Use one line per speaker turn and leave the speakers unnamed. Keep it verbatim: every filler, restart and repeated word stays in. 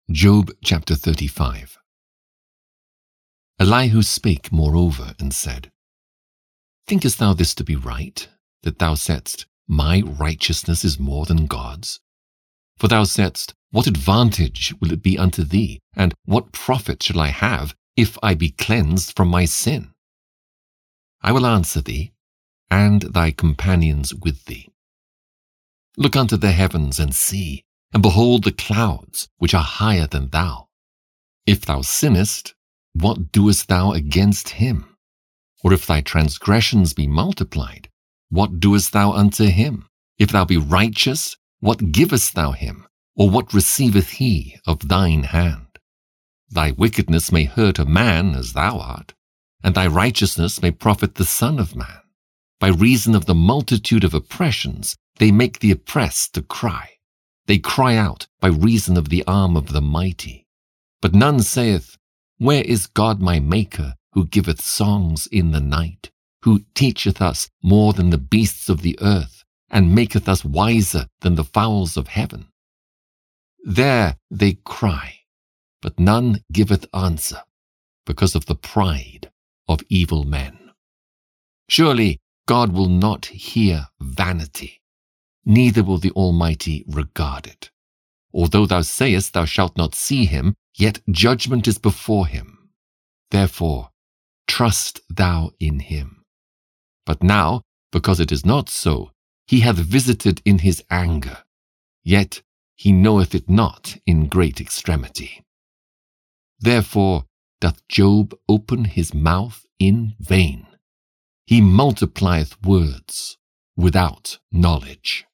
Job chapter thirty-five. Elihu spake moreover and said, Thinkest thou this to be right, that thou saidst, My righteousness is more than God's? For thou saidst, What advantage will it be unto thee, and what profit shall I have, if I be cleansed from my sin? I will answer thee, and thy companions with thee. Look unto the heavens and see, and behold the clouds, which are higher than thou. If thou sinnest, what doest thou against him? Or if thy transgressions be multiplied, what doest thou unto him? If thou be righteous, what givest thou him? Or what receiveth he of thine hand? Thy wickedness may hurt a man as thou art, and thy righteousness may profit the Son of Man. By reason of the multitude of oppressions, they make the oppressed to cry. They cry out by reason of the arm of the mighty. But none saith, Where is God my Maker, who giveth songs in the night, who teacheth us more than the beasts of the earth, and maketh us wiser than the fowls of heaven? There they cry, but none giveth answer, because of the pride of evil men. Surely God will not hear vanity, neither will the Almighty regard it. Although thou sayest thou shalt not see him, yet judgment is before him. Therefore, trust thou in him. But now, because it is not so, he hath visited in his anger, yet he knoweth it not in great extremity. Therefore doth Job open his mouth in vain. He multiplieth words without knowledge.